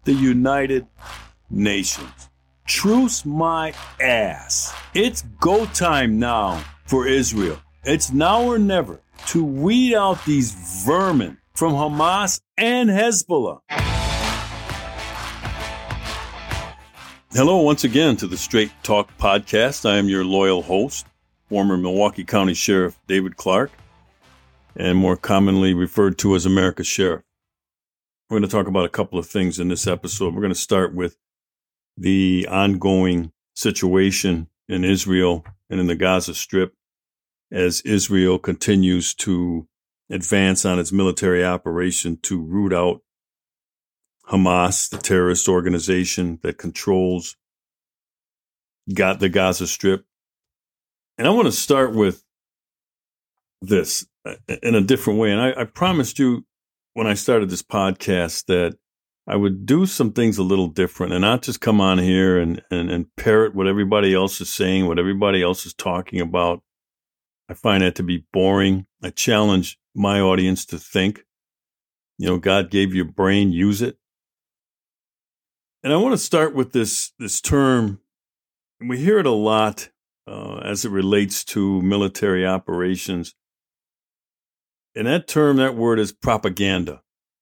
the United Nations. Truce my ass. It's go time now for Israel. It's now or never to weed out these vermin from Hamas and Hezbollah. Hello once again to the Straight Talk Podcast. I am your loyal host, former Milwaukee County Sheriff David Clark, and more commonly referred to as America's Sheriff. We're going to talk about a couple of things in this episode. We're going to start with the ongoing situation in Israel and in the Gaza Strip as Israel continues to advance on its military operation to root out Hamas, the terrorist organization that controls the Gaza Strip. And I want to start with this in a different way. And I promised you when I started this podcast that I would do some things a little different and not just come on here and parrot what everybody else is saying, what everybody else is talking about. I find that to be boring. I challenge my audience to think. You know, God gave you a brain, use it. And I want to start with this term, and we hear it a lot as it relates to military operations. And that term, that word is propaganda.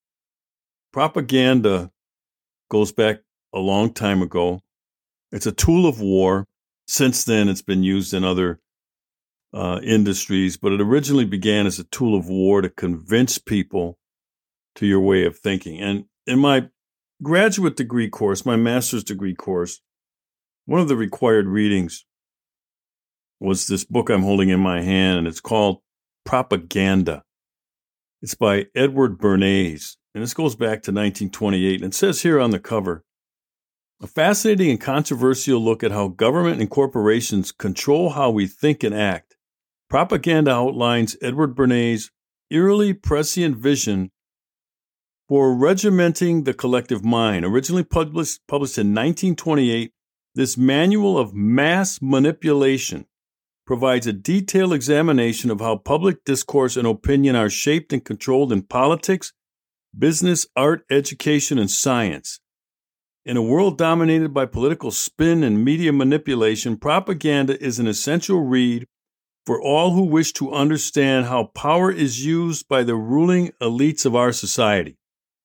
Propaganda goes back a long time ago. It's a tool of war. Since then, it's been used in other industries, but it originally began as a tool of war to convince people to your way of thinking. And in my graduate degree course, my master's degree course, one of the required readings was this book I'm holding in my hand, and it's called Propaganda. It's by Edward Bernays, and this goes back to 1928. And it says here on the cover, a fascinating and controversial look at how government and corporations control how we think and act. Propaganda outlines Edward Bernays' eerily prescient vision for regimenting the collective mind. Originally published in 1928, this manual of mass manipulation provides a detailed examination of how public discourse and opinion are shaped and controlled in politics, business, art, education, and science. In a world dominated by political spin and media manipulation, propaganda is an essential read for all who wish to understand how power is used by the ruling elites of our society.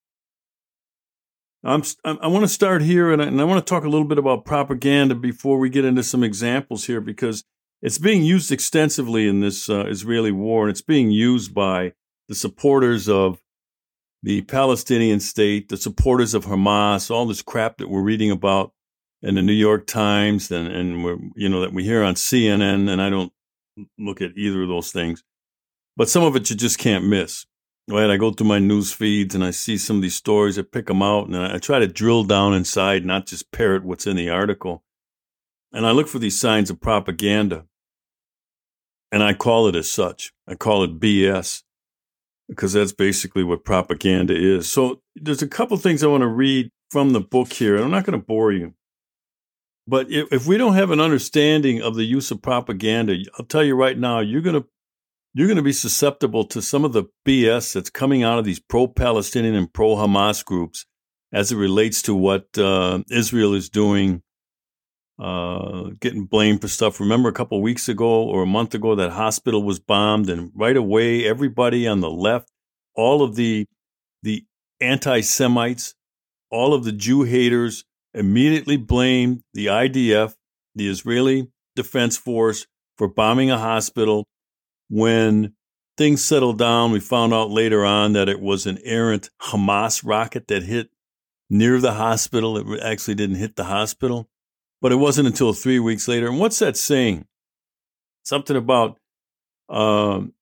I want to start here, and I want to talk a little bit about propaganda before we get into some examples here, because it's being used extensively in this Israeli war, and it's being used by the supporters of the Palestinian state, the supporters of Hamas, all this crap that we're reading about in the New York Times and we're, that we hear on CNN, and I don't look at either of those things. But some of it you just can't miss. Right? I go through my news feeds and I see some of these stories, I pick them out, and I try to drill down inside, not just parrot what's in the article. And I look for these signs of propaganda. And I call it as such. I call it BS, because that's basically what propaganda is. So there's a couple things I want to read from the book here, and I'm not going to bore you. But if we don't have an understanding of the use of propaganda, I'll tell you right now, you're going to be susceptible to some of the BS that's coming out of these pro-Palestinian and pro-Hamas groups as it relates to what Israel is doing, getting blamed for stuff. Remember a couple of weeks ago or a month ago, that hospital was bombed, and right away, everybody on the left, all of the anti-Semites, all of the Jew haters immediately blamed the IDF, the Israeli Defense Force, for bombing a hospital. When things settled down, we found out later on that it was an errant Hamas rocket that hit near the hospital. It actually didn't hit the hospital. But it wasn't until 3 weeks later. And what's that saying? Something about, the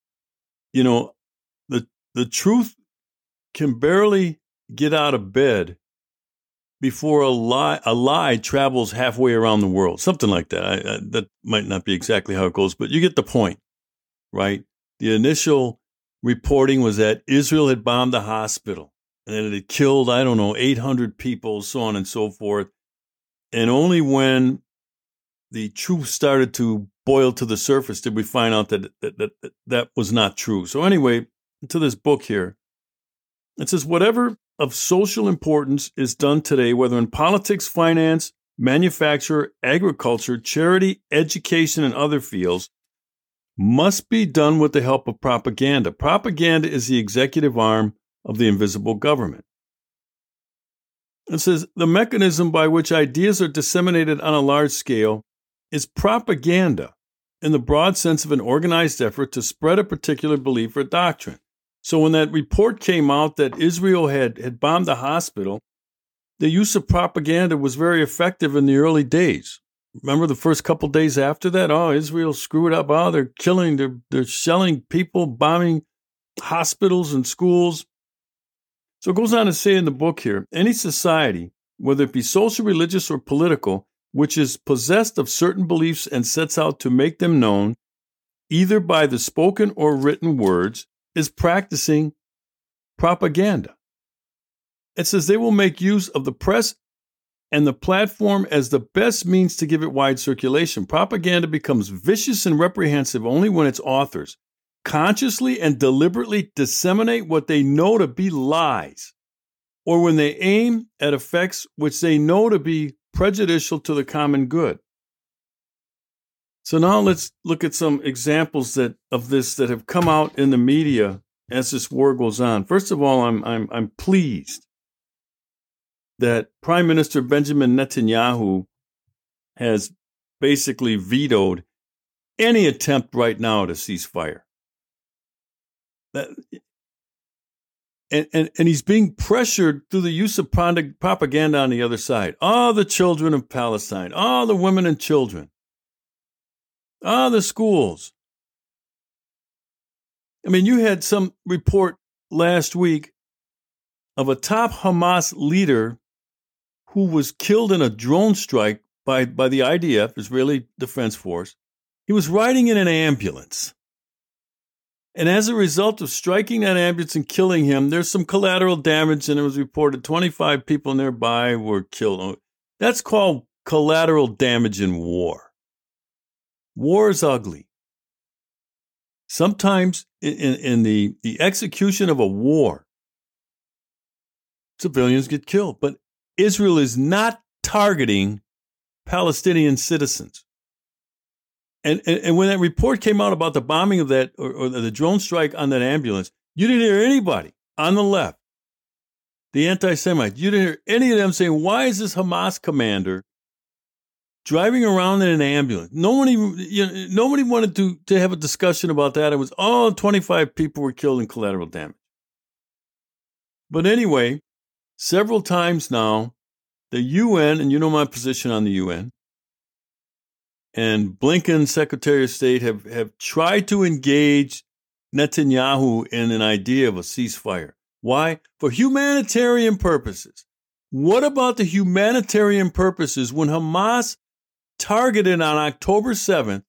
truth can barely get out of bed before a lie travels halfway around the world. Something like that. That might not be exactly how it goes, but you get the point, right? The initial reporting was that Israel had bombed the hospital and that it had killed, 800 people, so on and so forth. And only when the truth started to boil to the surface did we find out that was not true. So anyway, to this book here, it says, whatever of social importance is done today, whether in politics, finance, manufacture, agriculture, charity, education, and other fields, must be done with the help of propaganda. Propaganda is the executive arm of the invisible government. It says the mechanism by which ideas are disseminated on a large scale is propaganda in the broad sense of an organized effort to spread a particular belief or doctrine. So when that report came out that Israel had bombed the hospital, the use of propaganda was very effective in the early days. Remember the first couple days after that? Oh, Israel screwed up. Oh, they're killing, they're shelling people, bombing hospitals and schools. So it goes on to say in the book here, any society, whether it be social, religious, or political, which is possessed of certain beliefs and sets out to make them known, either by the spoken or written words, is practicing propaganda. It says they will make use of the press and the platform as the best means to give it wide circulation. Propaganda becomes vicious and reprehensible only when its authors consciously and deliberately disseminate what they know to be lies, or when they aim at effects which they know to be prejudicial to the common good. So now let's look at some examples of this that have come out in the media as this war goes on. First of all, I'm pleased that Prime Minister Benjamin Netanyahu has basically vetoed any attempt right now to cease fire. And he's being pressured through the use of propaganda on the other side. Oh, the children of Palestine. Oh, the women and children. Oh, the schools. I mean, you had some report last week of a top Hamas leader who was killed in a drone strike by the IDF, Israeli Defense Force. He was riding in an ambulance. And as a result of striking that ambulance and killing him, there's some collateral damage, and it was reported 25 people nearby were killed. That's called collateral damage in war. War is ugly. Sometimes in the execution of a war, civilians get killed, but Israel is not targeting Palestinian citizens. And when that report came out about the bombing of that, or the drone strike on that ambulance, you didn't hear anybody on the left, the anti-Semites, you didn't hear any of them saying, why is this Hamas commander driving around in an ambulance? Nobody wanted to have a discussion about that. It was, 25 people were killed in collateral damage. But anyway, several times now, the UN, and you know my position on the UN, and Blinken, Secretary of State, have tried to engage Netanyahu in an idea of a ceasefire. Why? For humanitarian purposes. What about the humanitarian purposes when Hamas targeted on October 7th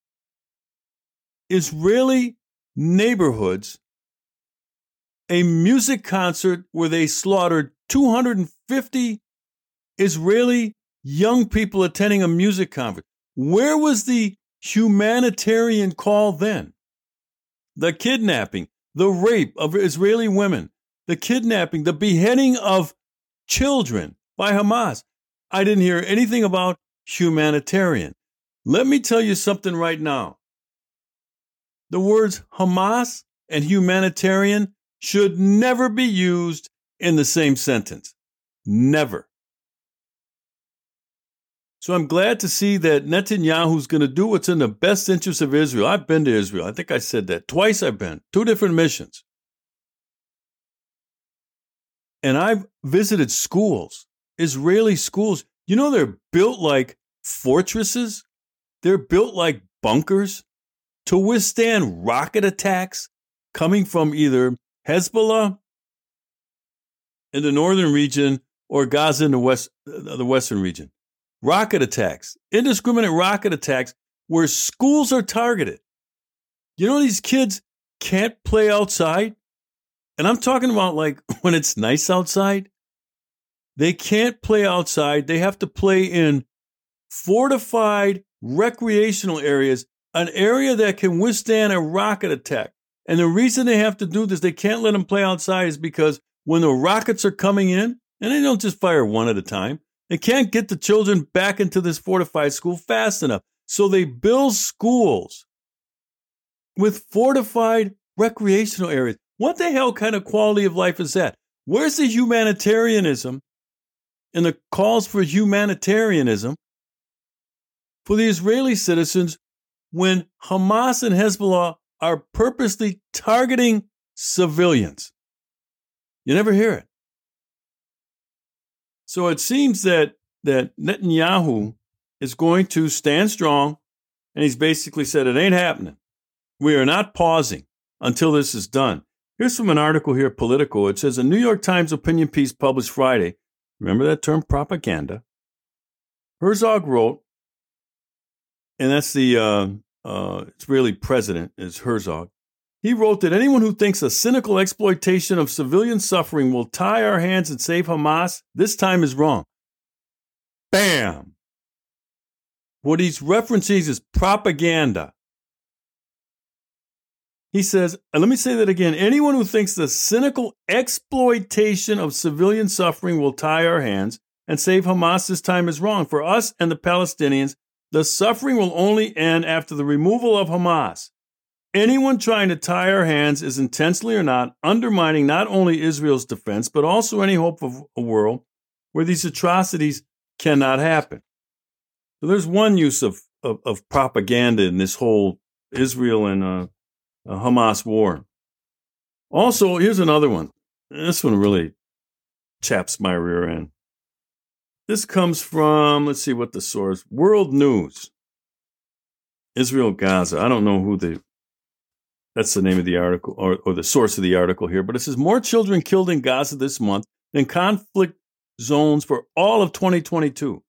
Israeli neighborhoods, a music concert where they slaughtered 250 Israeli young people attending a music concert? Where was the humanitarian call then? The kidnapping, the rape of Israeli women, the kidnapping, the beheading of children by Hamas. I didn't hear anything about humanitarian. Let me tell you something right now. The words Hamas and humanitarian should never be used in the same sentence. Never. So I'm glad to see that Netanyahu's going to do what's in the best interest of Israel. I've been to Israel. I think I said that. Twice I've been. 2 different missions. And I've visited schools, Israeli schools. You know, they're built like fortresses. They're built like bunkers to withstand rocket attacks coming from either Hezbollah in the northern region or Gaza in the western region. Rocket attacks, indiscriminate rocket attacks where schools are targeted. You know, these kids can't play outside. And I'm talking about like when it's nice outside. They can't play outside. They have to play in fortified recreational areas, an area that can withstand a rocket attack. And the reason they have to do this, they can't let them play outside, is because when the rockets are coming in, and they don't just fire one at a time, they can't get the children back into this fortified school fast enough. So they build schools with fortified recreational areas. What the hell kind of quality of life is that? Where's the humanitarianism and the calls for humanitarianism for the Israeli citizens when Hamas and Hezbollah are purposely targeting civilians? You never hear it. So it seems that Netanyahu is going to stand strong, and he's basically said it ain't happening. We are not pausing until this is done. Here's from an article here, Politico. It says a New York Times opinion piece published Friday. Remember that term, propaganda? Herzog wrote, and that's the Israeli president is Herzog. He wrote that anyone who thinks a cynical exploitation of civilian suffering will tie our hands and save Hamas this time is wrong. Bam! What he's referencing is propaganda. He says, and let me say that again, anyone who thinks the cynical exploitation of civilian suffering will tie our hands and save Hamas this time is wrong. For us and the Palestinians, the suffering will only end after the removal of Hamas. Anyone trying to tie our hands is intentionally or not undermining not only Israel's defense, but also any hope of a world where these atrocities cannot happen. So there's one use of propaganda in this whole Israel and Hamas war. Also, here's another one. This one really chaps my rear end. This comes from, let's see what the source, World News. Israel, Gaza. I don't know that's the name of the article or the source of the article here, but it says more children killed in Gaza this month than conflict zones for all of 2022.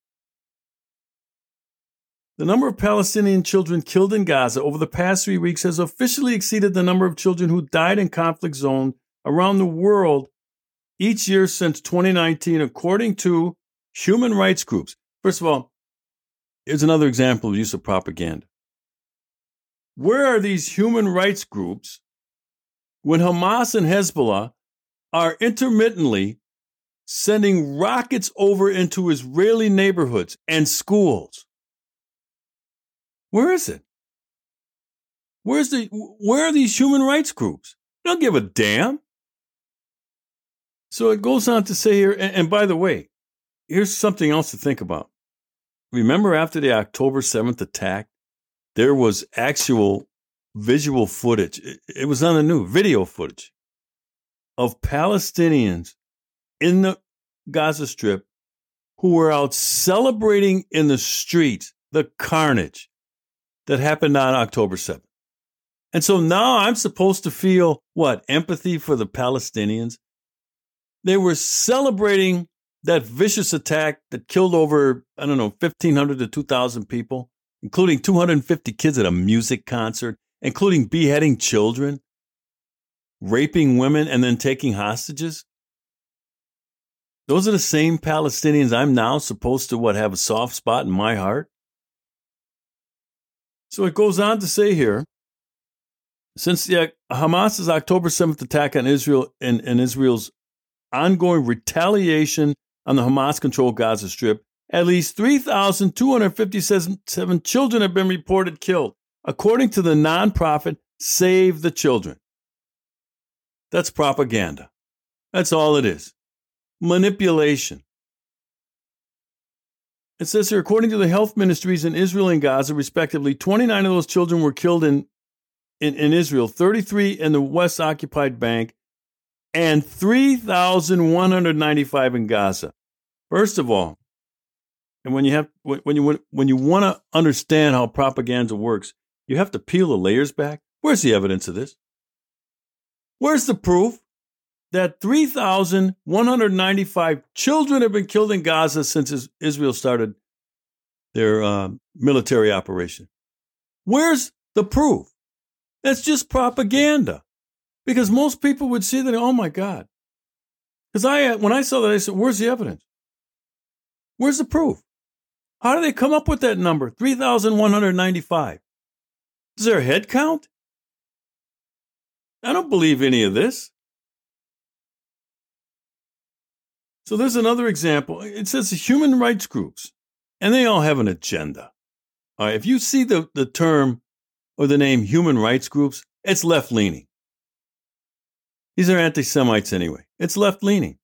The number of Palestinian children killed in Gaza over the past 3 weeks has officially exceeded the number of children who died in conflict zones around the world each year since 2019, according to human rights groups. First of all, here's another example of use of propaganda. Where are these human rights groups when Hamas and Hezbollah are intermittently sending rockets over into Israeli neighborhoods and schools? Where is it? Where are these human rights groups? They don't give a damn. So it goes on to say here, and by the way, here's something else to think about. Remember after the October 7th attack, there was actual visual footage. It was on the news, video footage of Palestinians in the Gaza Strip who were out celebrating in the streets the carnage that happened on October 7th. And so now I'm supposed to feel, empathy for the Palestinians? They were celebrating that vicious attack that killed over, 1,500 to 2,000 people, including 250 kids at a music concert, including beheading children, raping women, and then taking hostages. Those are the same Palestinians I'm now supposed to, have a soft spot in my heart? So it goes on to say here, since Hamas's October 7th attack on Israel and Israel's ongoing retaliation on the Hamas-controlled Gaza Strip, at least 3,257 children have been reported killed, according to the nonprofit Save the Children. That's propaganda. That's all it is. Manipulation. It says here, according to the health ministries in Israel and Gaza, respectively, 29 of those children were killed in Israel, 33 in the West Occupied Bank, and 3,195 in Gaza. First of all, and when you want to understand how propaganda works, you have to peel the layers back. Where's the evidence of this? Where's the proof that 3,195 children have been killed in Gaza since Israel started their military operation? Where's the proof? That's just propaganda. Because most people would see that, oh my God. Because when I saw that, I said, where's the evidence? Where's the proof? How do they come up with that number, 3,195? Is there a head count? I don't believe any of this. So there's another example. It says human rights groups, and they all have an agenda. All right, if you see the term or the name human rights groups, it's left-leaning. These are anti-Semites anyway. It's left-leaning.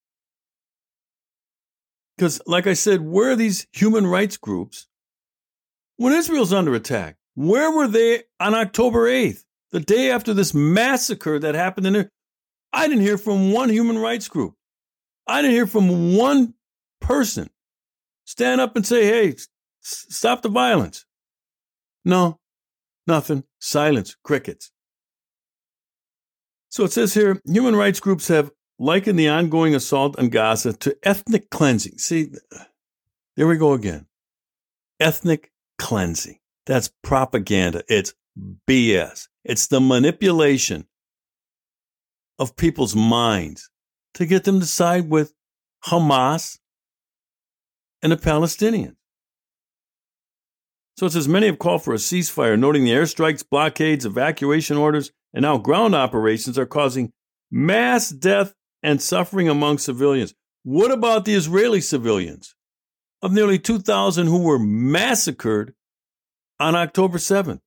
Because, like I said, where are these human rights groups? When Israel's under attack, where were they on October 8th, the day after this massacre that happened in there? I didn't hear from one human rights group. I didn't hear from one person stand up and say, hey, stop the violence. No, nothing. Silence, crickets. So it says here, human rights groups have likened the ongoing assault on Gaza to ethnic cleansing. See, there we go again. Ethnic cleansing. That's propaganda. It's BS. It's the manipulation of people's minds to get them to side with Hamas and the Palestinians. So it says many have called for a ceasefire, noting the airstrikes, blockades, evacuation orders, and now ground operations are causing mass death and suffering among civilians. What about the Israeli civilians of nearly 2,000 who were massacred on October 7th?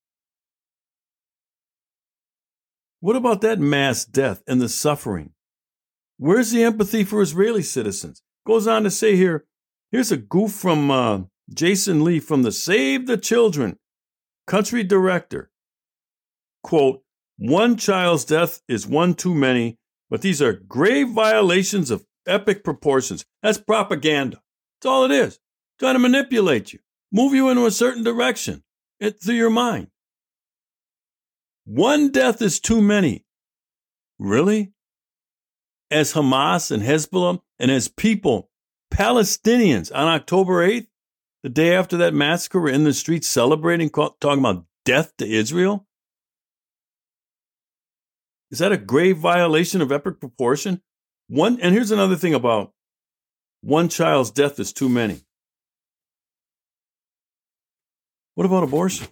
What about that mass death and the suffering? Where's the empathy for Israeli citizens? Goes on to say here, here's a goof from Jason Lee from the Save the Children country director. Quote, one child's death is one too many, but these are grave violations of epic proportions. That's propaganda. That's all it is. Trying to manipulate you, move you into a certain direction through your mind. One death is too many. Really? As Hamas and Hezbollah and as people, Palestinians on October 8th, the day after that massacre, were in the streets celebrating, talking about death to Israel? Is that a grave violation of epic proportion? And here's another thing about one child's death is too many. What about abortion?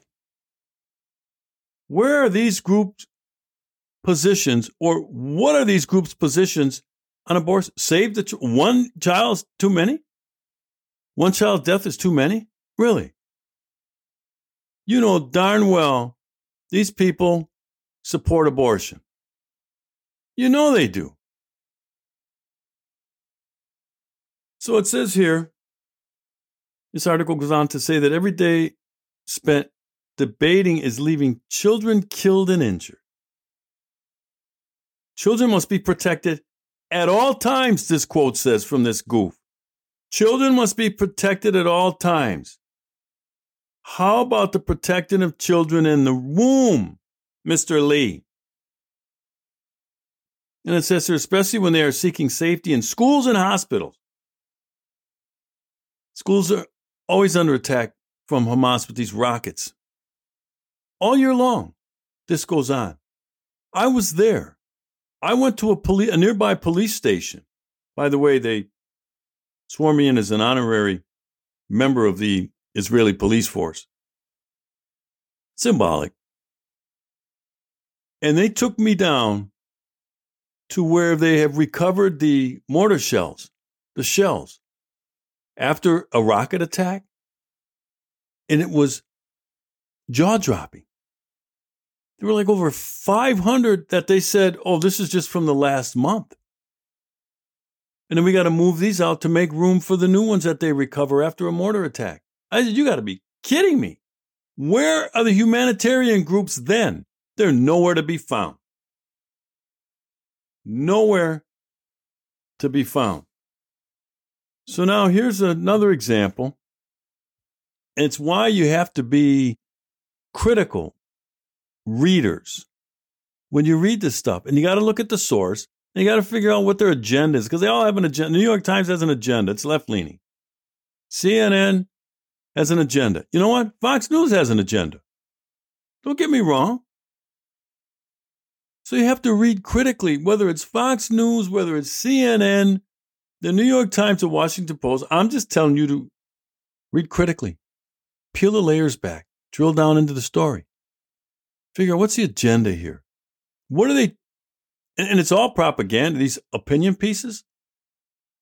Where are these groups' positions, or what are these groups' positions on abortion? Save the one child's too many? One child's death is too many? Really? You know darn well these people support abortion. You know they do. So it says here, this article goes on to say that every day spent debating is leaving children killed and injured. Children must be protected at all times, this quote says from this goof. Children must be protected at all times. How about the protection of children in the womb, Mr. Lee? And it says here, especially when they are seeking safety in schools and hospitals. Schools are always under attack from Hamas with these rockets. All year long, this goes on. I was there. I went to a nearby police station. By the way, they swore me in as an honorary member of the Israeli police force. Symbolic. And they took me down to where they have recovered the mortar shells, the shells, after a rocket attack. And it was jaw-dropping. There were like over 500 that they said, oh, this is just from the last month. And then we got to move these out to make room for the new ones that they recover after a mortar attack. I said, you got to be kidding me. Where are the humanitarian groups then? They're nowhere to be found. Nowhere to be found. So now here's another example. It's why you have to be critical readers when you read this stuff. And you got to look at the source. And you got to figure out what their agenda is, because they all have an agenda. New York Times has an agenda. It's left-leaning. CNN has an agenda. You know what? Fox News has an agenda. Don't get me wrong. So you have to read critically, whether it's Fox News, whether it's CNN, the New York Times, or Washington Post. I'm just telling you to read critically. Peel the layers back. Drill down into the story. Figure out what's the agenda here. What are they? And it's all propaganda, these opinion pieces.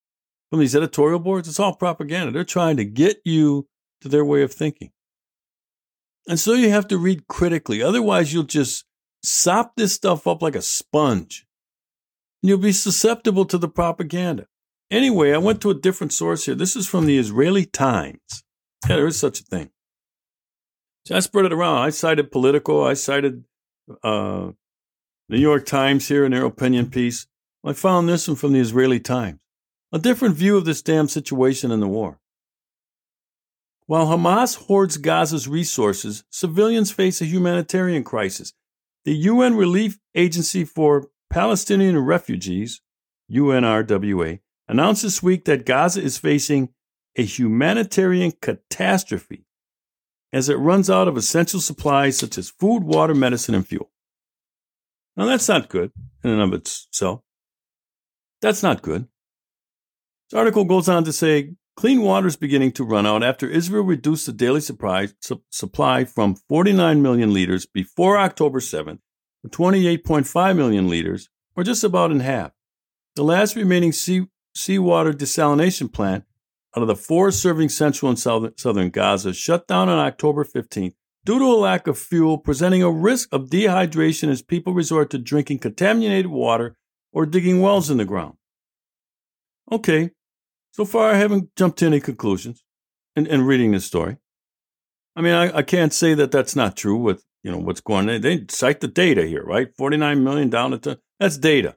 from these editorial boards, it's all propaganda. They're trying to get you to their way of thinking. And so you have to read critically. Otherwise, you'll just sop this stuff up like a sponge. And you'll be susceptible to the propaganda. Anyway, I went to a different source here. This is from the Israeli Times. Yeah, there is such a thing. So I spread it around. I cited Politico. I cited New York Times here in their opinion piece. I found this one from the Israeli Times. A different view of this damn situation in the war. While Hamas hoards Gaza's resources, civilians face a humanitarian crisis. The UN Relief Agency for Palestinian Refugees, UNRWA, announced this week that Gaza is facing a humanitarian catastrophe as it runs out of essential supplies such as food, water, medicine, and fuel. Now, that's not good in and of itself. That's not good. This article goes on to say, clean water is beginning to run out after Israel reduced the daily supply from 49 million liters before October 7th to 28.5 million liters, or just about in half. The last remaining seawater desalination plant out of the 4 serving central and southern Gaza shut down on October 15th due to a lack of fuel, presenting a risk of dehydration as people resort to drinking contaminated water or digging wells in the ground. Okay, so far I haven't jumped to any conclusions in reading this story. I mean, I can't say that that's not true with what's going on. They cite the data here, right? 49 million down to that's data.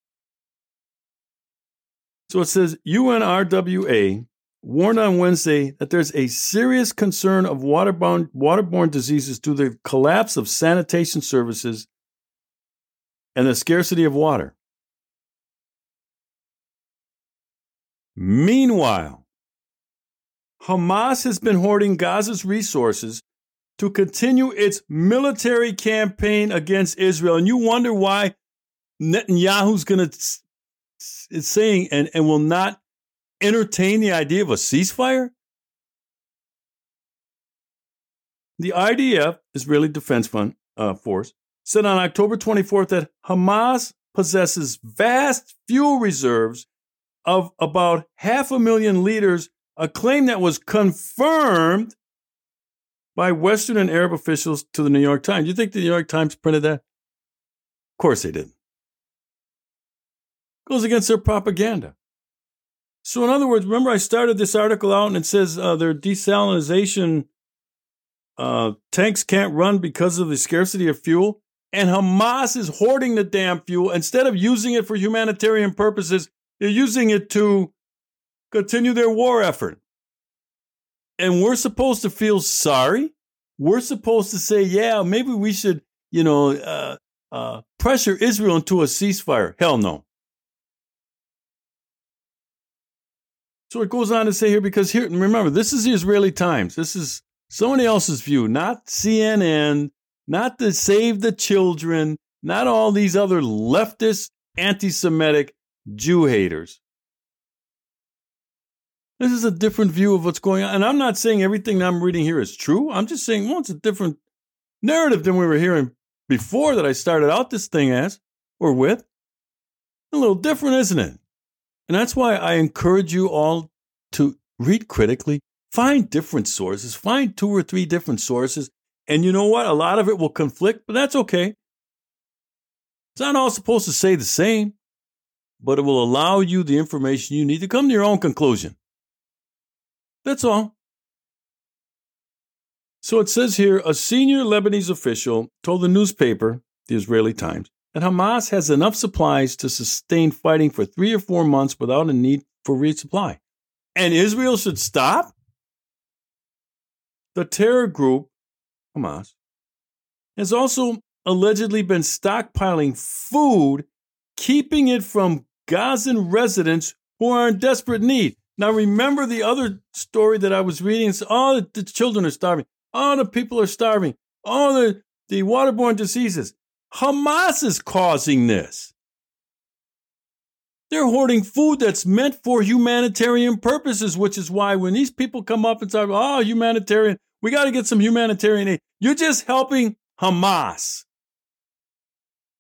So it says UNRWA warned on Wednesday that there's a serious concern of waterborne diseases due to the collapse of sanitation services and the scarcity of water. Meanwhile, Hamas has been hoarding Gaza's resources to continue its military campaign against Israel. And you wonder why Netanyahu's going to is saying and will not entertain the idea of a ceasefire? The IDF, Israeli Defense Force, said on October 24th that Hamas possesses vast fuel reserves of about 500,000 liters, a claim that was confirmed by Western and Arab officials to the New York Times. You think the New York Times printed that? Of course they didn't. Goes against their propaganda. So in other words, remember I started this article out and it says their desalination tanks can't run because of the scarcity of fuel? And Hamas is hoarding the damn fuel. Instead of using it for humanitarian purposes, they're using it to continue their war effort. And we're supposed to feel sorry? We're supposed to say, yeah, maybe we should, pressure Israel into a ceasefire. Hell no. So it goes on to say here, because here, remember, this is the Israeli Times. This is somebody else's view, not CNN, not the Save the Children, not all these other leftist, anti-Semitic Jew haters. This is a different view of what's going on. And I'm not saying everything I'm reading here is true. I'm just saying, well, it's a different narrative than we were hearing before that I started out this thing as, or with. A little different, isn't it? And that's why I encourage you all to read critically, find different sources, find 2 or 3 different sources. And you know what? A lot of it will conflict, but that's okay. It's not all supposed to say the same, but it will allow you the information you need to come to your own conclusion. That's all. So it says here, a senior Lebanese official told the newspaper, the Israeli Times, that Hamas has enough supplies to sustain fighting for 3 or 4 months without a need for resupply. And Israel should stop? The terror group, Hamas, has also allegedly been stockpiling food, keeping it from Gazan residents who are in desperate need. Now, remember the other story that I was reading? It's, the children are starving. The people are starving. The waterborne diseases. Hamas is causing this. They're hoarding food that's meant for humanitarian purposes, which is why when these people come up and talk, humanitarian, we got to get some humanitarian aid. You're just helping Hamas.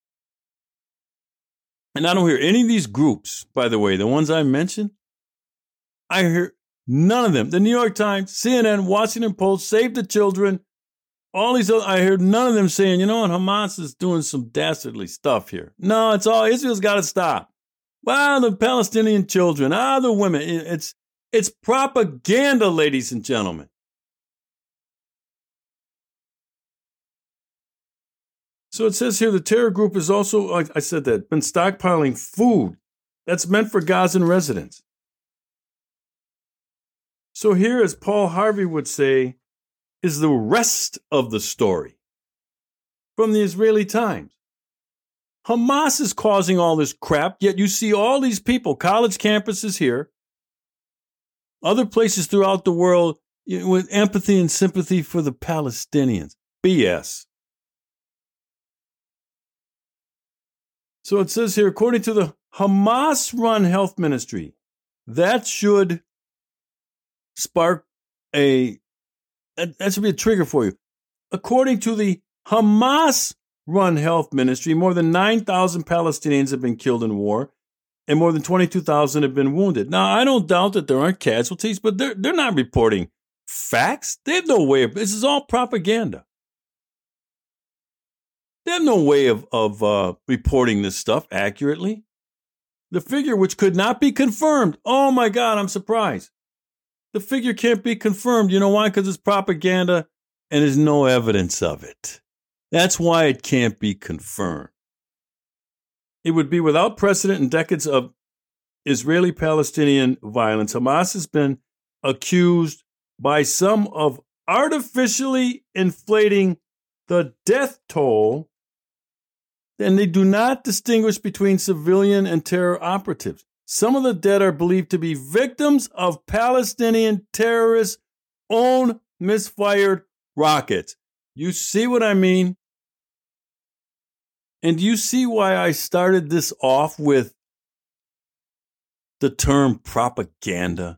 And I don't hear any of these groups, by the way, the ones I mentioned, I hear none of them. The New York Times, CNN, Washington Post, Save the Children, all these other, I heard none of them saying, you know what, Hamas is doing some dastardly stuff here. No, it's all, Israel's got to stop. Well, the Palestinian children, the women. It's propaganda, ladies and gentlemen. So it says here the terror group is also, like I said, that been stockpiling food that's meant for Gazan residents. So here, as Paul Harvey would say, is the rest of the story from the Israeli Times. Hamas is causing all this crap, yet you see all these people, college campuses here, other places throughout the world, with empathy and sympathy for the Palestinians. BS. So it says here, according to the Hamas-run health ministry, that should spark that should be a trigger for you. According to the Hamas-run health ministry, more than 9,000 Palestinians have been killed in war, and more than 22,000 have been wounded. Now, I don't doubt that there aren't casualties, but they're not reporting facts. They have no way of, this is all propaganda. They have no way of reporting this stuff accurately. The figure, which could not be confirmed. Oh my God, I'm surprised. The figure can't be confirmed. You know why? Because it's propaganda and there's no evidence of it. That's why it can't be confirmed. It would be without precedent in decades of Israeli-Palestinian violence. Hamas has been accused by some of artificially inflating the death toll, and they do not distinguish between civilian and terror operatives. Some of the dead are believed to be victims of Palestinian terrorists' own misfired rockets. You see what I mean? And do you see why I started this off with the term propaganda?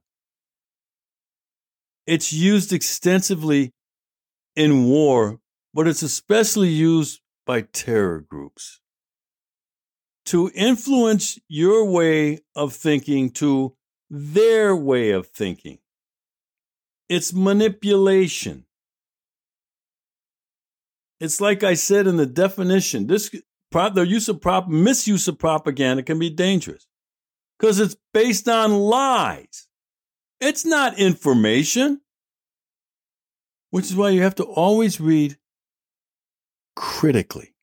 It's used extensively in war, but it's especially used by terror groups to influence your way of thinking to their way of thinking. It's manipulation. It's like I said in the definition, the misuse of propaganda can be dangerous because it's based on lies. It's not information, which is why you have to always read critically.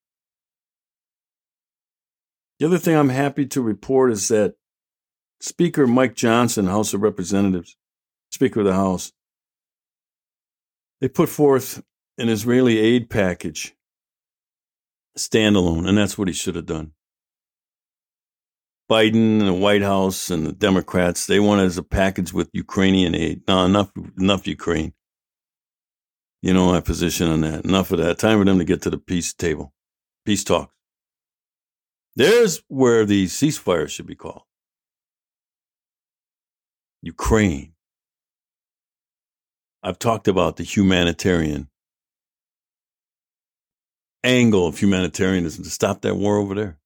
The other thing I'm happy to report is that Speaker Mike Johnson, House of Representatives, Speaker of the House, they put forth an Israeli aid package, standalone, and that's what he should have done. Biden and the White House and the Democrats, they want it as a package with Ukrainian aid. No, enough Ukraine. You know my position on that. Enough of that. Time for them to get to the peace table. Peace talks. There's where the ceasefire should be called. Ukraine. I've talked about the humanitarian angle of humanitarianism to stop that war over there.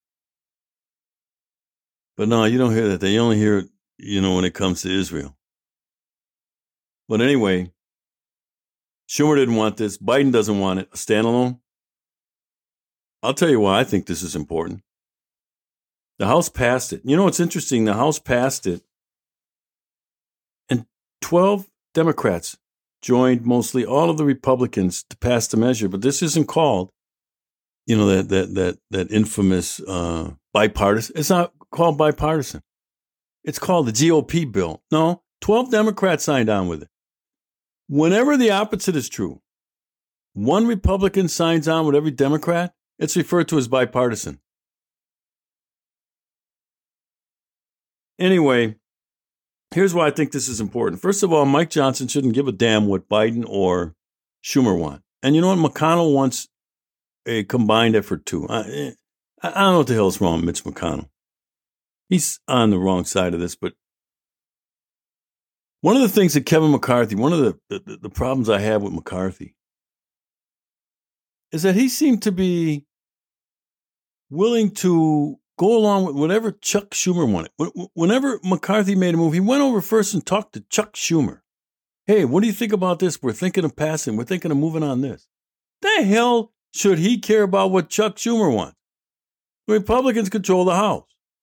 But no, you don't hear that. They only hear it, when it comes to Israel. But anyway, Schumer didn't want this. Biden doesn't want it. A standalone. I'll tell you why I think this is important. The House passed it. You know what's interesting? The House passed it, and 12 Democrats joined mostly all of the Republicans to pass the measure. But this isn't called, that infamous bipartisan. It's not called bipartisan. It's called the GOP bill. No, 12 Democrats signed on with it. Whenever the opposite is true, one Republican signs on with every Democrat, it's referred to as bipartisan. Anyway, here's why I think this is important. First of all, Mike Johnson shouldn't give a damn what Biden or Schumer want. And you know what? McConnell wants a combined effort too. I don't know what the hell is wrong with Mitch McConnell. He's on the wrong side of this, but one of the things that Kevin McCarthy, one of the problems I have with McCarthy is that he seemed to be willing to go along with whatever Chuck Schumer wanted. Whenever McCarthy made a move, he went over first and talked to Chuck Schumer. Hey, what do you think about this? We're thinking of passing. We're thinking of moving on this. The hell should he care about what Chuck Schumer wants? The Republicans control the House.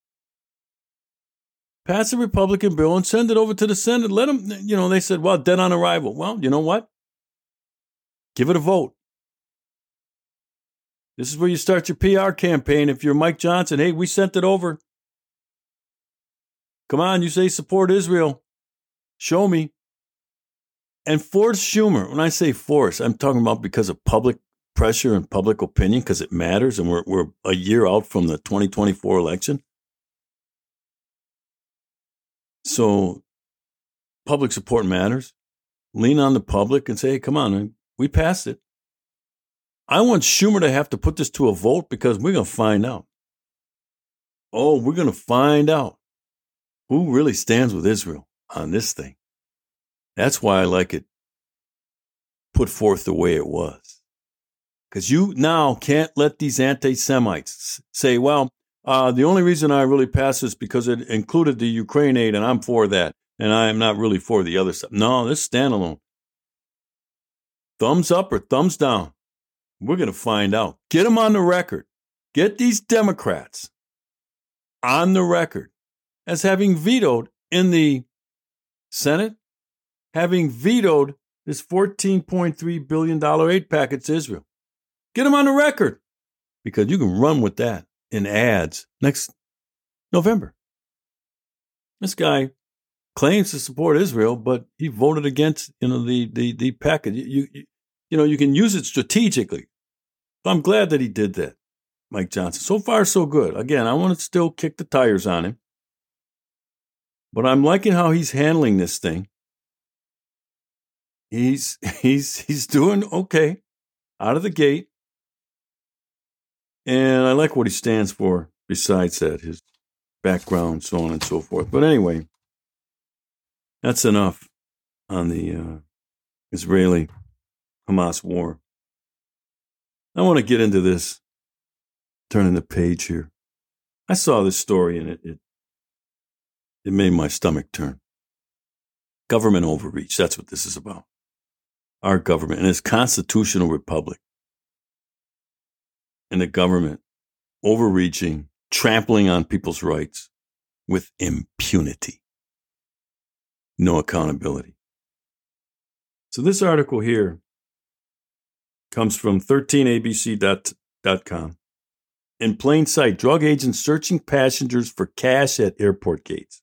Pass a Republican bill and send it over to the Senate. Let them, they said, well, dead on arrival. Well, you know what? Give it a vote. This is where you start your PR campaign. If you're Mike Johnson, hey, we sent it over. Come on, you say support Israel. Show me. And force Schumer. When I say force, I'm talking about because of public pressure and public opinion, because it matters, and we're a year out from the 2024 election. So public support matters. Lean on the public and say, hey, come on, we passed it. I want Schumer to have to put this to a vote because we're going to find out. Oh, we're going to find out who really stands with Israel on this thing. That's why I like it put forth the way it was. Because you now can't let these anti-Semites say, well, the only reason I really passed this because it included the Ukraine aid and I'm for that. And I am not really for the other stuff. No, this is standalone. Thumbs up or thumbs down. We're going to find out. Get them on the record. Get these Democrats on the record as having vetoed in the Senate, having vetoed this $14.3 billion aid package to Israel. Get them on the record because you can run with that in ads next November. This guy claims to support Israel, but he voted against, the package. You can use it strategically. So I'm glad that he did that, Mike Johnson. So far, so good. Again, I want to still kick the tires on him. But I'm liking how he's handling this thing. He's doing okay out of the gate. And I like what he stands for besides that, his background, so on and so forth. But anyway, that's enough on the Israeli-Hamas war. I want to get into this, turning the page here. I saw this story and it made my stomach turn. Government overreach, that's what this is about. Our government and its constitutional republic. And the government overreaching, trampling on people's rights with impunity. No accountability. So this article here comes from 13abc.com. In plain sight, drug agents searching passengers for cash at airport gates.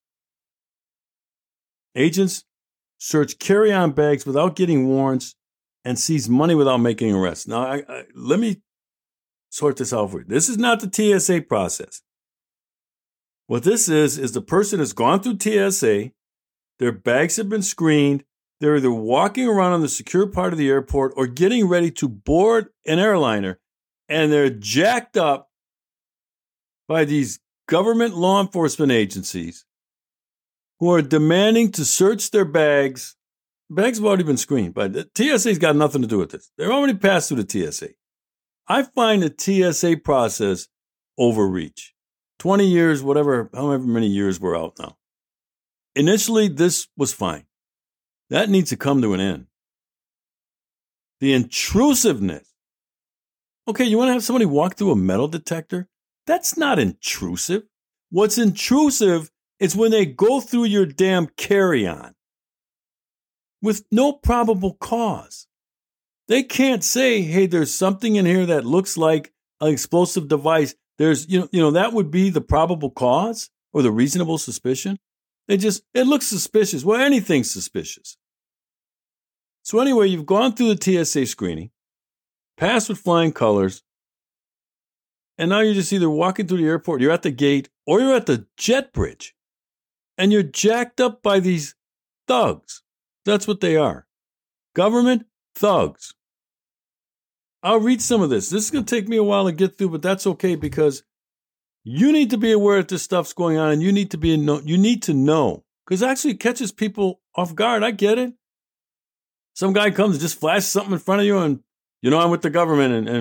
Agents search carry-on bags without getting warrants and seize money without making arrests. Now, let me sort this out for you. This is not the TSA process. What this is the person has gone through TSA, their bags have been screened, they're either walking around on the secure part of the airport or getting ready to board an airliner, and they're jacked up by these government law enforcement agencies who are demanding to search their bags. Bags have already been screened, but the TSA's got nothing to do with this. They're already passed through the TSA. I find the TSA process overreach. 20 years, however many years we're out now. Initially, this was fine. That needs to come to an end. The intrusiveness. Okay, you want to have somebody walk through a metal detector? That's not intrusive. What's intrusive is when they go through your damn carry-on with no probable cause. They can't say, hey, there's something in here that looks like an explosive device. There's, that would be the probable cause or the reasonable suspicion. It looks suspicious. Well, anything's suspicious. So anyway, you've gone through the TSA screening, passed with flying colors, and now you're just either walking through the airport, you're at the gate, or you're at the jet bridge, and you're jacked up by these thugs. That's what they are. Government thugs. I'll read some of this. This is going to take me a while to get through, but that's okay because you need to be aware that this stuff's going on, and you need to know because actually it catches people off guard. I get it. Some guy comes and just flashes something in front of you, and I'm with the government, and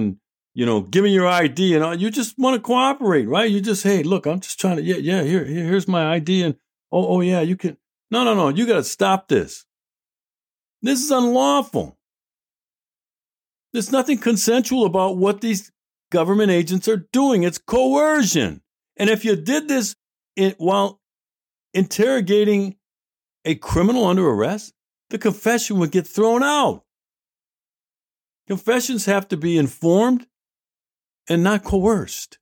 give me your ID and all. You just want to cooperate, right? You just, hey, look, I'm just trying to, here's my ID. And, oh, yeah, you can. No, you got to stop this. This is unlawful. There's nothing consensual about what these government agents are doing. It's coercion. And if you did this while interrogating a criminal under arrest, the confession would get thrown out. Confessions have to be informed and not coerced.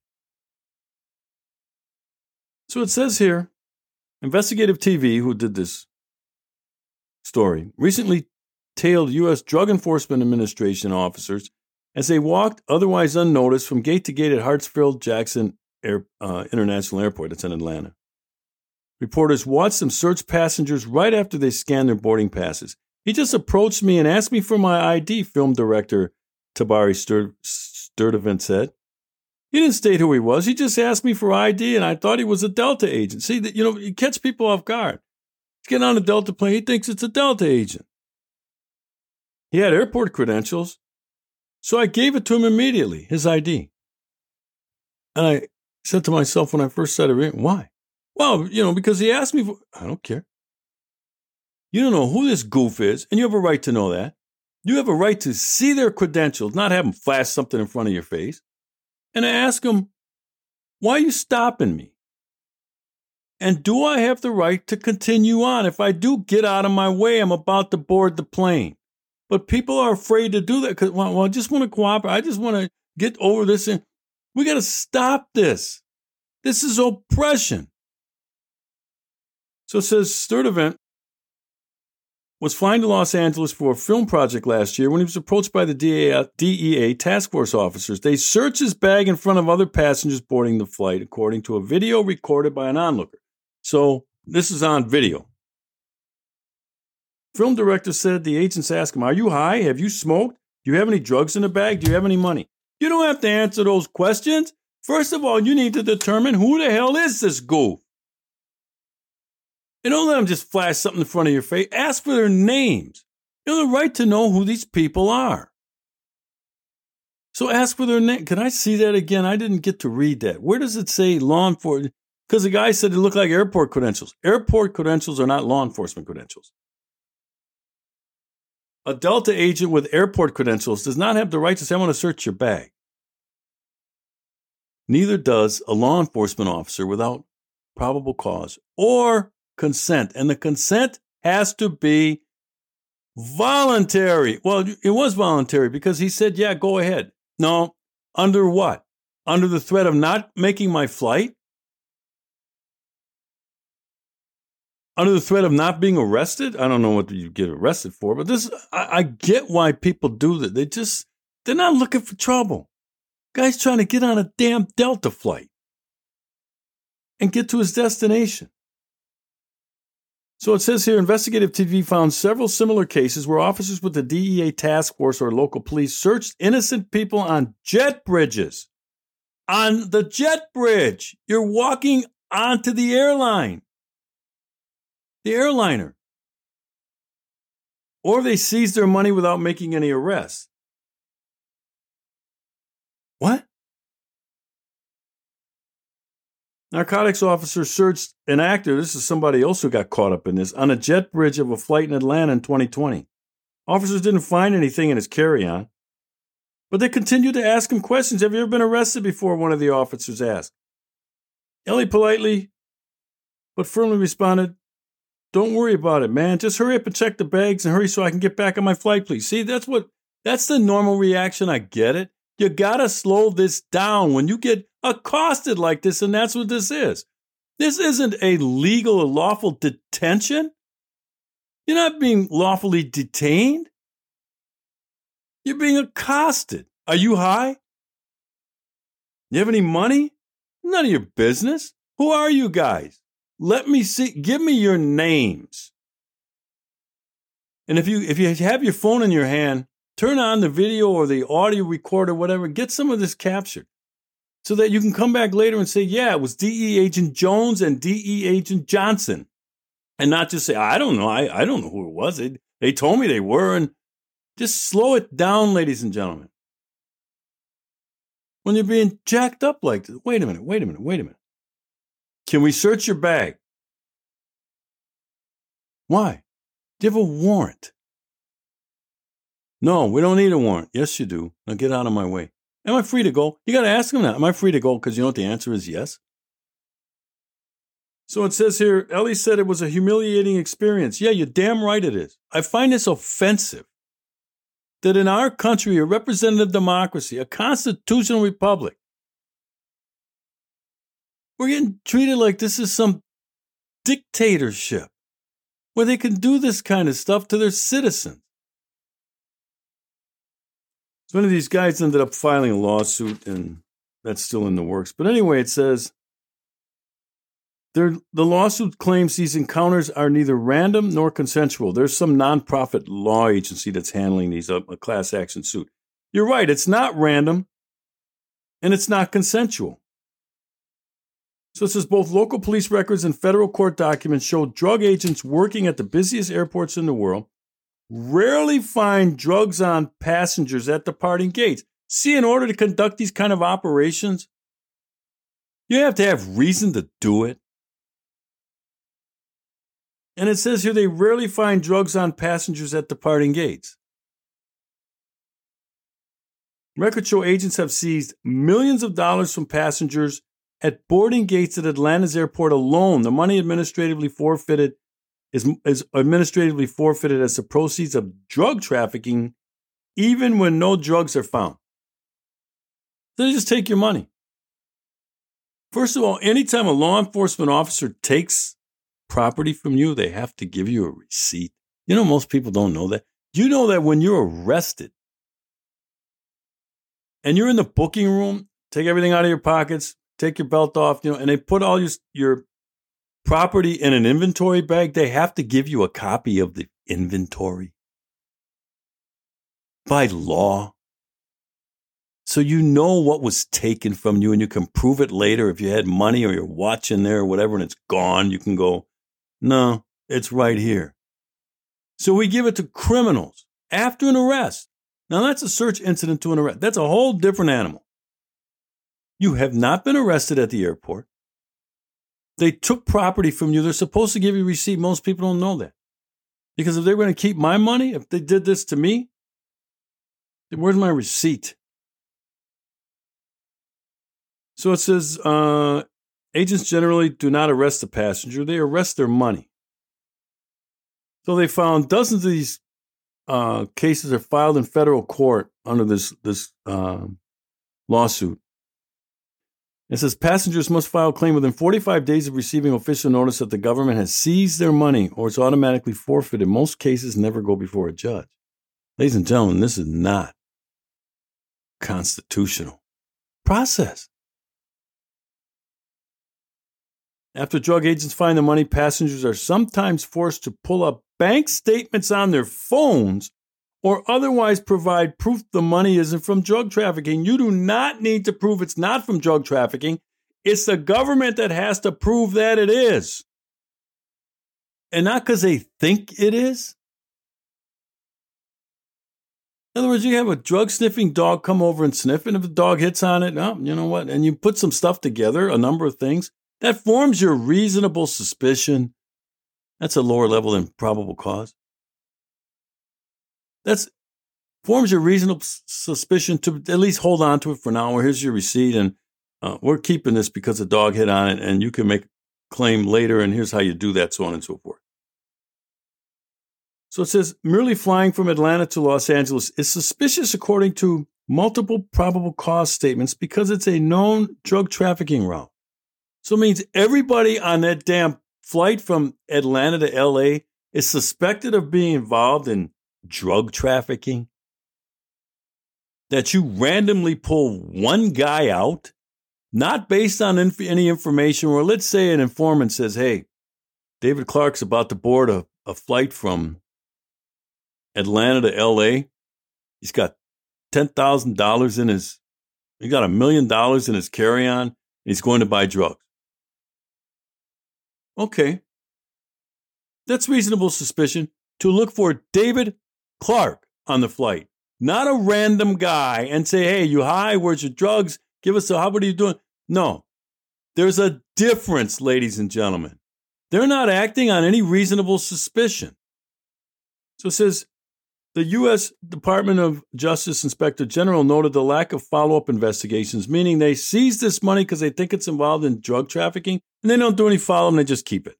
So it says here, Investigative TV, who did this story, recently tailed U.S. Drug Enforcement Administration officers as they walked otherwise unnoticed from gate to gate at Hartsfield-Jackson International Airport. It's in Atlanta. Reporters watched them search passengers right after they scanned their boarding passes. He just approached me and asked me for my ID, film director Tabari Sturdivant said. He didn't state who he was. He just asked me for ID, and I thought he was a Delta agent. See, you catch people off guard. He's getting on a Delta plane. He thinks it's a Delta agent. He had airport credentials, so I gave it to him immediately, his ID. And I said to myself when I first said it, why? Well, because he asked me for, I don't care. You don't know who this goof is, and you have a right to know that. You have a right to see their credentials, not have them flash something in front of your face. And I ask him, why are you stopping me? And do I have the right to continue on? If I do, get out of my way. I'm about to board the plane. But people are afraid to do that because, I just want to cooperate. I just want to get over this. And we got to stop this. This is oppression. So it says Sturdivant was flying to Los Angeles for a film project last year when he was approached by the DEA task force officers. They searched his bag in front of other passengers boarding the flight, according to a video recorded by an onlooker. So this is on video. Film director said the agents asked him, are you high? Have you smoked? Do you have any drugs in the bag? Do you have any money? You don't have to answer those questions. First of all, you need to determine who the hell is this goof. And don't let them just flash something in front of your face. Ask for their names. You have the right to know who these people are. So ask for their name. Can I see that again? I didn't get to read that. Where does it say law enforcement? Because the guy said it looked like airport credentials. Airport credentials are not law enforcement credentials. A Delta agent with airport credentials does not have the right to say, I want to search your bag. Neither does a law enforcement officer without probable cause or consent. And the consent has to be voluntary. Well, it was voluntary because he said, yeah, go ahead. No, under what? Under the threat of not making my flight? Under the threat of not being arrested? I don't know what you get arrested for, but I get why people do that. They're not looking for trouble. Guy's trying to get on a damn Delta flight and get to his destination. So it says here, Investigative TV found several similar cases where officers with the DEA task force or local police searched innocent people on jet bridges. On the jet bridge. You're walking onto the airline. The airliner. Or they seized their money without making any arrests. What? Narcotics officers searched an actor, this is somebody else who got caught up in this, on a jet bridge of a flight in Atlanta in 2020. Officers didn't find anything in his carry-on, but they continued to ask him questions. Have you ever been arrested before? One of the officers asked. Ellie politely but firmly responded, don't worry about it, man. Just hurry up and check the bags and hurry so I can get back on my flight, please. See, that's the normal reaction. I get it. You got to slow this down when you get accosted like this, and that's what this is. This isn't a legal or lawful detention. You're not being lawfully detained. You're being accosted. Are you high? You have any money? None of your business. Who are you guys? Let me see. Give me your names. And if you have your phone in your hand, turn on the video or the audio recorder, whatever. Get some of this captured so that you can come back later and say, yeah, it was DE Agent Jones and DE Agent Johnson. And not just say, I don't know. I don't know who it was. They told me they were. And just slow it down, ladies and gentlemen. when you're being jacked up like this. Wait a minute. Can we search your bag? Why? Do you have a warrant? No, we don't need a warrant. Yes, you do. Now get out of my way. Am I free to go? You got to ask them that. Am I free to go? Because you know what the answer is yes. So it says here, Ellie said it was a humiliating experience. Yeah, you're damn right it is. I find this offensive that in our country, a representative democracy, a constitutional republic, we're getting treated like this is some dictatorship where they can do this kind of stuff to their citizens. So one of these guys ended up filing a lawsuit, and that's still in the works. But anyway, it says the lawsuit claims these encounters are neither random nor consensual. There's some nonprofit law agency that's handling these, a class action suit. You're right, it's not random, and it's not consensual. So it says both local police records and federal court documents show drug agents working at the busiest airports in the world rarely find drugs on passengers at departing gates. See, in order to conduct these kind of operations, you have to have reason to do it. And it says here they rarely find drugs on passengers at departing gates. Records show agents have seized millions of dollars from passengers at boarding gates at Atlanta's airport alone. The money administratively forfeited is administratively forfeited as the proceeds of drug trafficking, even when no drugs are found. They just take your money. First of all, anytime a law enforcement officer takes property from you, they have to give you a receipt. You know, most people don't know that. You know that when you're arrested and you're in the booking room, take everything out of your pockets, take your belt off, and they put all your property in an inventory bag, they have to give you a copy of the inventory by law. So you know what was taken from you, and you can prove it later. If you had money or your watch in there or whatever and it's gone, you can go, no, it's right here. So we give it to criminals after an arrest. Now that's a search incident to an arrest. That's a whole different animal. You have not been arrested at the airport. They took property from you. They're supposed to give you a receipt. Most people don't know that. Because if they're going to keep my money, if they did this to me, then where's my receipt? So it says, agents generally do not arrest the passenger. They arrest their money. So they found dozens of these cases are filed in federal court under this lawsuit. It says passengers must file a claim within 45 days of receiving official notice that the government has seized their money or it's automatically forfeited. Most cases never go before a judge. Ladies and gentlemen, this is not constitutional process. After drug agents find the money, passengers are sometimes forced to pull up bank statements on their phones or otherwise provide proof the money isn't from drug trafficking. You do not need to prove it's not from drug trafficking. It's the government that has to prove that it is. And not because they think it is. In other words, you have a drug-sniffing dog come over and sniff, and if the dog hits on it, oh, you know what? And you put some stuff together, a number of things, that forms your reasonable suspicion. That's a lower level than probable cause. That's forms your reasonable suspicion to at least hold on to it for now. Or here's your receipt, and we're keeping this because a dog hit on it, and you can make a claim later, and here's how you do that, so on and so forth. So it says, merely flying from Atlanta to Los Angeles is suspicious according to multiple probable cause statements because it's a known drug trafficking route. So it means everybody on that damn flight from Atlanta to LA is suspected of being involved in drug trafficking. That you randomly pull one guy out, not based on any information, or let's say an informant says, hey, David Clark's about to board a flight from Atlanta to LA. He's got $10,000 in he got $1 million in his carry-on, and he's going to buy drugs. Okay. That's reasonable suspicion to look for David Clark on the flight, not a random guy, and say, hey, you high? Where's your drugs? Give us how what are you doing? No. There's a difference, ladies and gentlemen. They're not acting on any reasonable suspicion. So it says, the U.S. Department of Justice Inspector General noted the lack of follow-up investigations, meaning they seize this money because they think it's involved in drug trafficking, and they don't do any follow-up, and they just keep it.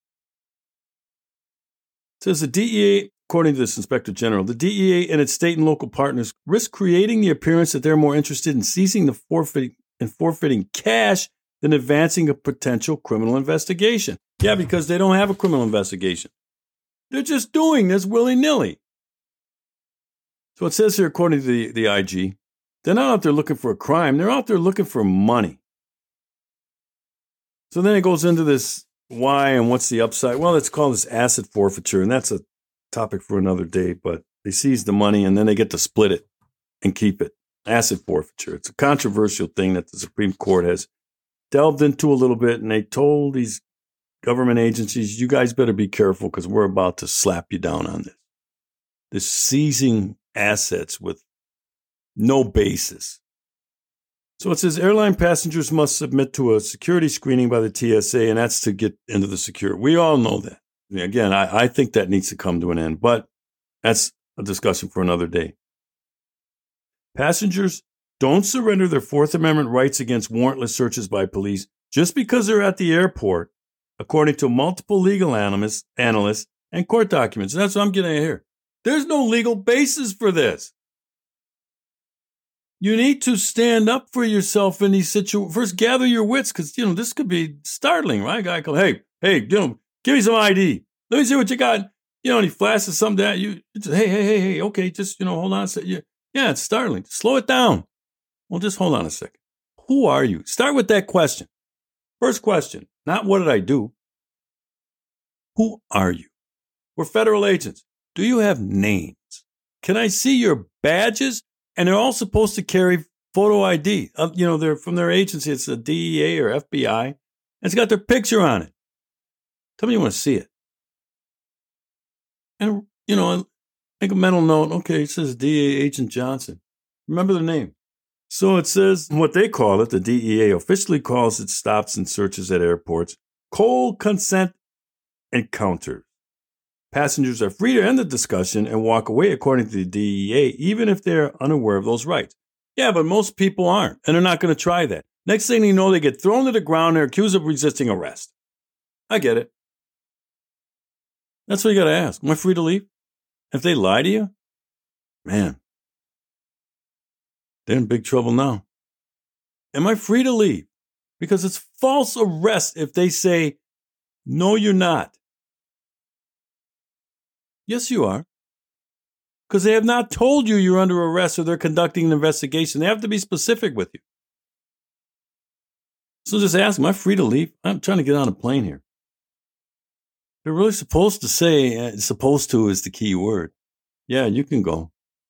It says the DEA, according to this Inspector General, the DEA and its state and local partners risk creating the appearance that they're more interested in seizing the forfeiting cash than advancing a potential criminal investigation. Yeah, because they don't have a criminal investigation. They're just doing this willy-nilly. So it says here, according to the IG, they're not out there looking for a crime. They're out there looking for money. So then it goes into this why and what's the upside. Well, it's called this asset forfeiture, and that's a topic for another day. But they seize the money, and then they get to split it and keep it. Asset forfeiture. It's a controversial thing that the Supreme Court has delved into a little bit, and they told these government agencies, you guys better be careful because we're about to slap you down on this. This seizing assets with no basis. So it says airline passengers must submit to a security screening by the TSA, and that's to get into the security. We all know that. Again, I think that needs to come to an end, but that's a discussion for another day. Passengers don't surrender their Fourth Amendment rights against warrantless searches by police just because they're at the airport, according to multiple legal analysts and court documents. And that's what I'm getting at here. There's no legal basis for this. You need to stand up for yourself in these situations. First, gather your wits, because, this could be startling, right? A guy goes, hey, give me some ID. Let me see what you got. And he flashes something at you. Just, hey, okay, just, hold on a second. Yeah, it's startling. Slow it down. Well, just hold on a second. Who are you? Start with that question. First question, not what did I do? Who are you? We're federal agents. Do you have names? Can I see your badges? And they're all supposed to carry photo ID. They're from their agency. It's the DEA or FBI. And it's got their picture on it. Tell me you want to see it. And, make a mental note. Okay, it says DEA Agent Johnson. Remember the name. So it says what they call it, the DEA officially calls it stops and searches at airports, cold consent encounters. Passengers are free to end the discussion and walk away, according to the DEA, even if they're unaware of those rights. Yeah, but most people aren't, and they're not going to try that. Next thing you know, they get thrown to the ground. They're accused of resisting arrest. I get it. That's what you got to ask. Am I free to leave? If they lie to you, man, they're in big trouble now. Am I free to leave? Because it's false arrest if they say, no, you're not. Yes, you are. Because they have not told you you're under arrest or they're conducting an investigation. They have to be specific with you. So just ask, am I free to leave? I'm trying to get on a plane here. They're really supposed to say, supposed to is the key word. Yeah, you can go.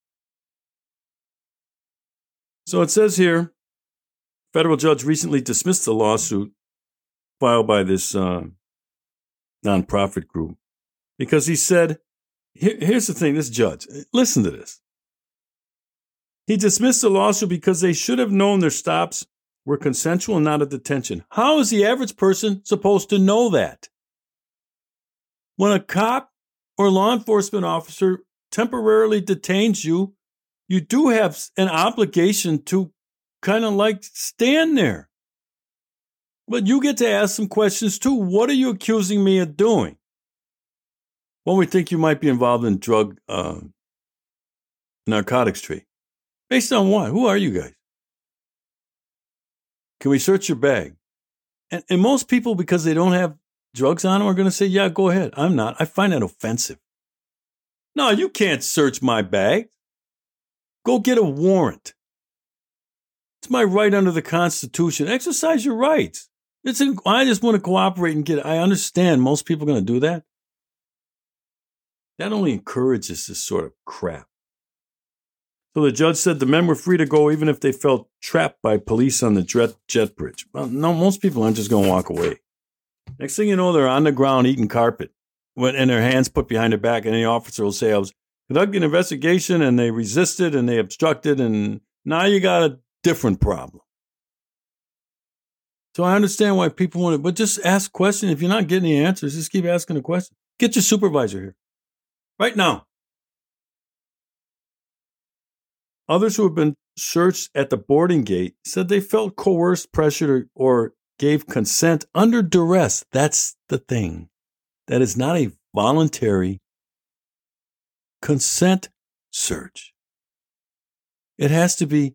So it says here, federal judge recently dismissed the lawsuit filed by this nonprofit group because he said, here's the thing, this judge, listen to this. He dismissed the lawsuit because they should have known their stops were consensual and not a detention. How is the average person supposed to know that? When a cop or law enforcement officer temporarily detains you, you do have an obligation to kind of stand there. But you get to ask some questions too. What are you accusing me of doing? Well, we think you might be involved in drug narcotics trade. Based on what? Who are you guys? Can we search your bag? And most people, because they don't have drugs on them, are going to say, yeah, go ahead. I'm not. I find that offensive. No, you can't search my bag. Go get a warrant. It's my right under the Constitution. Exercise your rights. I just want to cooperate and get it. I understand most people are going to do that. That only encourages this sort of crap. So the judge said the men were free to go even if they felt trapped by police on the jet bridge. Well, no, most people aren't just going to walk away. Next thing you know, they're on the ground eating carpet and their hands put behind their back, and the officer will say, I was conducting an investigation and they resisted and they obstructed, and now you got a different problem. So I understand why people want it, but just ask questions. If you're not getting the answers, just keep asking the question. Get your supervisor here right now. Others who have been searched at the boarding gate said they felt coerced, pressured, or gave consent under duress. That's the thing. That is not a voluntary consent search. It has to be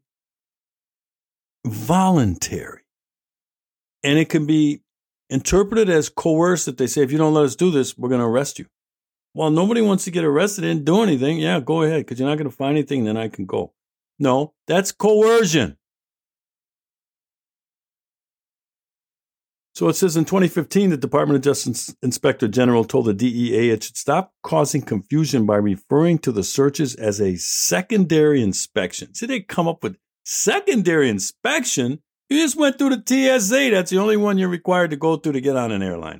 voluntary. And it can be interpreted as coerced if they say, if you don't let us do this, we're going to arrest you. Well, nobody wants to get arrested and do anything. Yeah, go ahead, because you're not going to find anything, then I can go. No, that's coercion. So it says in 2015, the Department of Justice Inspector General told the DEA it should stop causing confusion by referring to the searches as a secondary inspection. See, they come up with secondary inspection. You just went through the TSA. That's the only one you're required to go through to get on an airline.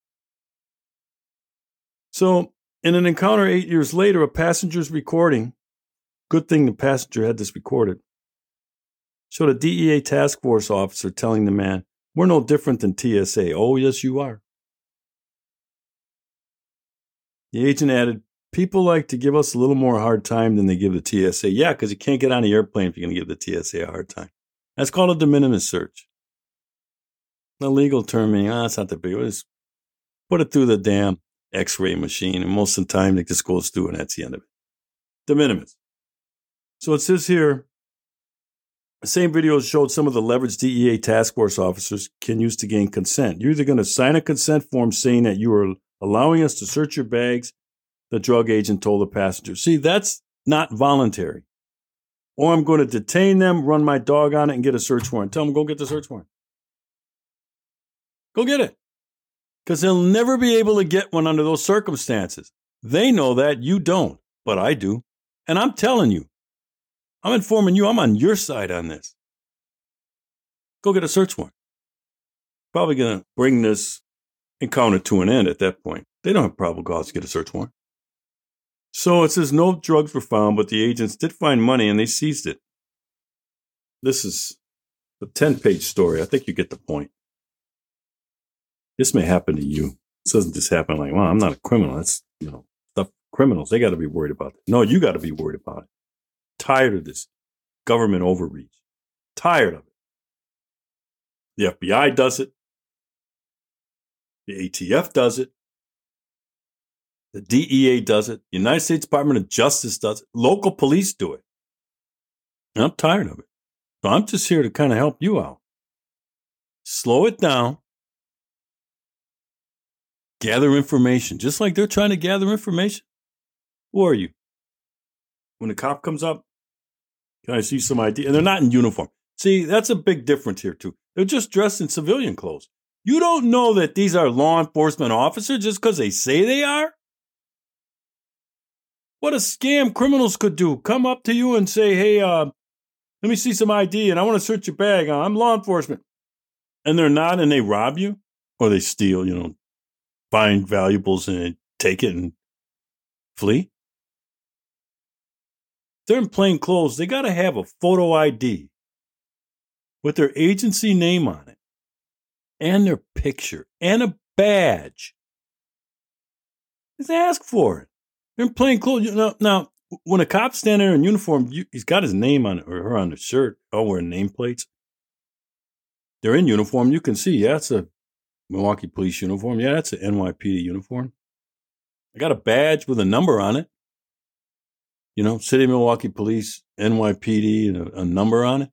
So in an encounter 8 years later, a passenger's recording, good thing the passenger had this recorded, showed a DEA task force officer telling the man, "We're no different than TSA." "Oh, yes, you are." The agent added, "People like to give us a little more hard time than they give the TSA." Yeah, because you can't get on the airplane if you're going to give the TSA a hard time. That's called a de minimis search. The legal term meaning, it's not that big. Just put it through the damn X-ray machine, and most of the time it just goes through, and that's the end of it. De minimis. So it says here, the same video showed some of the leverage DEA task force officers can use to gain consent. You're either going to sign a consent form saying that you are allowing us to search your bags, the drug agent told the passenger. See, that's not voluntary. Or I'm going to detain them, run my dog on it, and get a search warrant. Tell them, go get the search warrant. Go get it. Because they'll never be able to get one under those circumstances. They know that, you don't, but I do. And I'm telling you, I'm informing you, I'm on your side on this. Go get a search warrant. Probably going to bring this encounter to an end at that point. They don't have probable cause to get a search warrant. So it says no drugs were found, but the agents did find money and they seized it. This is a 10-page story. I think you get the point. This may happen to you. This doesn't just happen like, well, I'm not a criminal. That's, stuff criminals, they got to be worried about it. No, you got to be worried about it. Tired of this government overreach. Tired of it. The FBI does it. The ATF does it. The DEA does it. The United States Department of Justice does it. Local police do it. And I'm tired of it. So I'm just here to kind of help you out. Slow it down. Gather information, just like they're trying to gather information. Who are you? When the cop comes up, can I see some ID? And they're not in uniform. See, that's a big difference here, too. They're just dressed in civilian clothes. You don't know that these are law enforcement officers just because they say they are? What a scam criminals could do. Come up to you and say, hey, let me see some ID and I want to search your bag. I'm law enforcement. And they're not, and they rob you or they steal, find valuables and take it and flee. They're in plain clothes. They got to have a photo ID with their agency name on it and their picture and a badge. Just ask for it. They're in plain clothes. Now, when a cop's standing there in uniform, he's got his name on it or her on the shirt. All wearing nameplates. They're in uniform. You can see, yeah, it's a Milwaukee Police uniform. Yeah, that's an NYPD uniform. I got a badge with a number on it. City of Milwaukee Police, NYPD, and a number on it.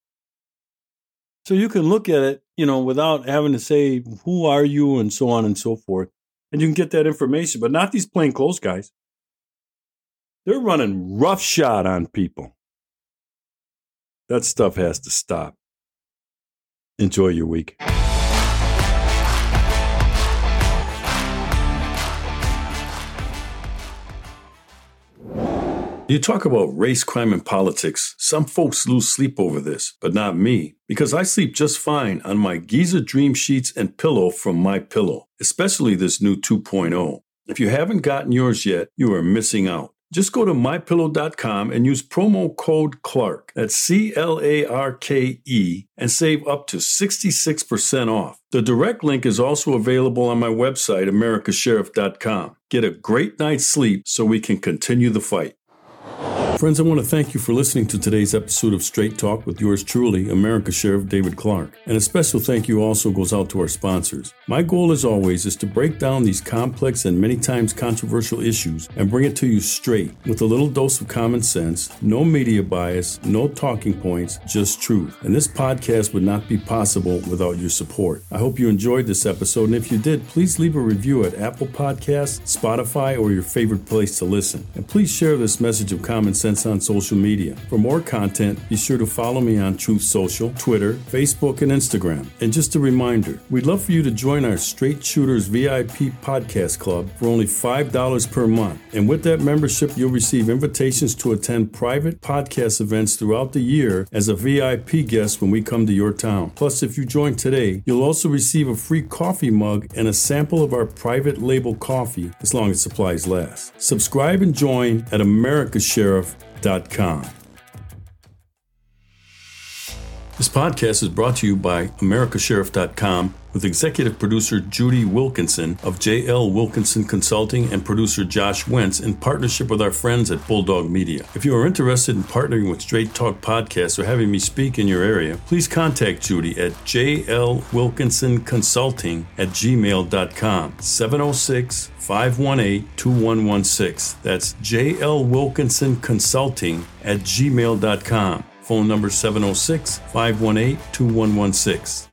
So you can look at it, without having to say, who are you, and so on and so forth. And you can get that information, but not these plain clothes guys. They're running roughshod on people. That stuff has to stop. Enjoy your week. You talk about race, crime, and politics. Some folks lose sleep over this, but not me, because I sleep just fine on my Giza Dream Sheets and pillow from MyPillow, especially this new 2.0. If you haven't gotten yours yet, you are missing out. Just go to mypillow.com and use promo code Clark, that's CLARKE, and save up to 66% off. The direct link is also available on my website, americasheriff.com. Get a great night's sleep so we can continue the fight. Friends, I want to thank you for listening to today's episode of Straight Talk with yours truly, America Sheriff David Clark. And a special thank you also goes out to our sponsors. My goal, as always, is to break down these complex and many times controversial issues and bring it to you straight, with a little dose of common sense, no media bias, no talking points, just truth. And this podcast would not be possible without your support. I hope you enjoyed this episode, and if you did, please leave a review at Apple Podcasts, Spotify, or your favorite place to listen. And please share this message of common sense on social media. For more content, be sure to follow me on Truth Social, Twitter, Facebook, and Instagram. And just a reminder, we'd love for you to join our Straight Shooters VIP Podcast Club for only $5 per month. And with that membership, you'll receive invitations to attend private podcast events throughout the year as a VIP guest when we come to your town. Plus, if you join today, you'll also receive a free coffee mug and a sample of our private label coffee, as long as supplies last. Subscribe and join at americasheriff.com. This podcast is brought to you by americasheriff.com with executive producer Judy Wilkinson of J.L. Wilkinson Consulting and producer Josh Wentz in partnership with our friends at Bulldog Media. If you are interested in partnering with Straight Talk Podcasts or having me speak in your area, please contact Judy at jlwilkinsonconsulting@gmail.com, 706-518-2116. That's jlwilkinsonconsulting@gmail.com. Phone number 706-518-2116.